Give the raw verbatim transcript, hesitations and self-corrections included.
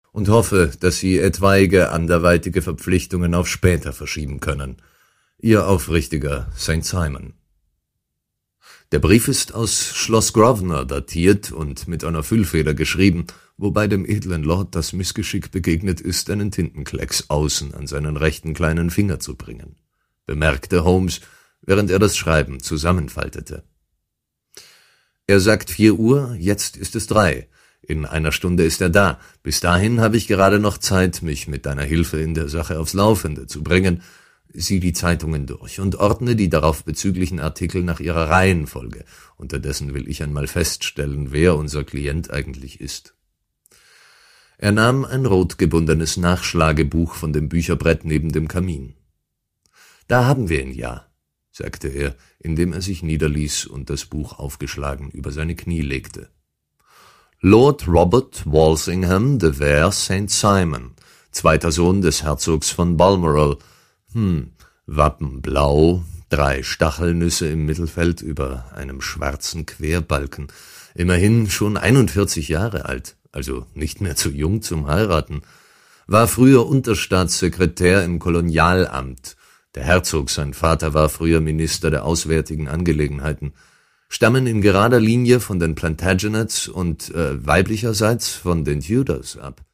und hoffe, dass Sie etwaige anderweitige Verpflichtungen auf später verschieben können. Ihr aufrichtiger Saint Simon. Der Brief ist aus Schloss Grosvenor datiert und mit einer Füllfeder geschrieben, wobei dem edlen Lord das Missgeschick begegnet ist, einen Tintenklecks außen an seinen rechten kleinen Finger zu bringen, bemerkte Holmes, während er das Schreiben zusammenfaltete. Er sagt vier Uhr, jetzt ist es drei. In einer Stunde ist er da. Bis dahin habe ich gerade noch Zeit, mich mit deiner Hilfe in der Sache aufs Laufende zu bringen. Sieh die Zeitungen durch und ordne die darauf bezüglichen Artikel nach ihrer Reihenfolge. Unterdessen will ich einmal feststellen, wer unser Klient eigentlich ist. Er nahm ein rotgebundenes Nachschlagebuch von dem Bücherbrett neben dem Kamin. »Da haben wir ihn ja«, sagte er, indem er sich niederließ und das Buch aufgeschlagen über seine Knie legte. »Lord Robert Walsingham de Vere Saint Simon, zweiter Sohn des Herzogs von Balmoral. Hm, Wappen blau, drei Stachelnüsse im Mittelfeld über einem schwarzen Querbalken. Immerhin schon einundvierzig Jahre alt, also nicht mehr zu jung zum Heiraten. War früher Unterstaatssekretär im Kolonialamt. Der Herzog, sein Vater, war früher Minister der Auswärtigen Angelegenheiten. Stammen in gerader Linie von den Plantagenets und äh, weiblicherseits von den Tudors ab.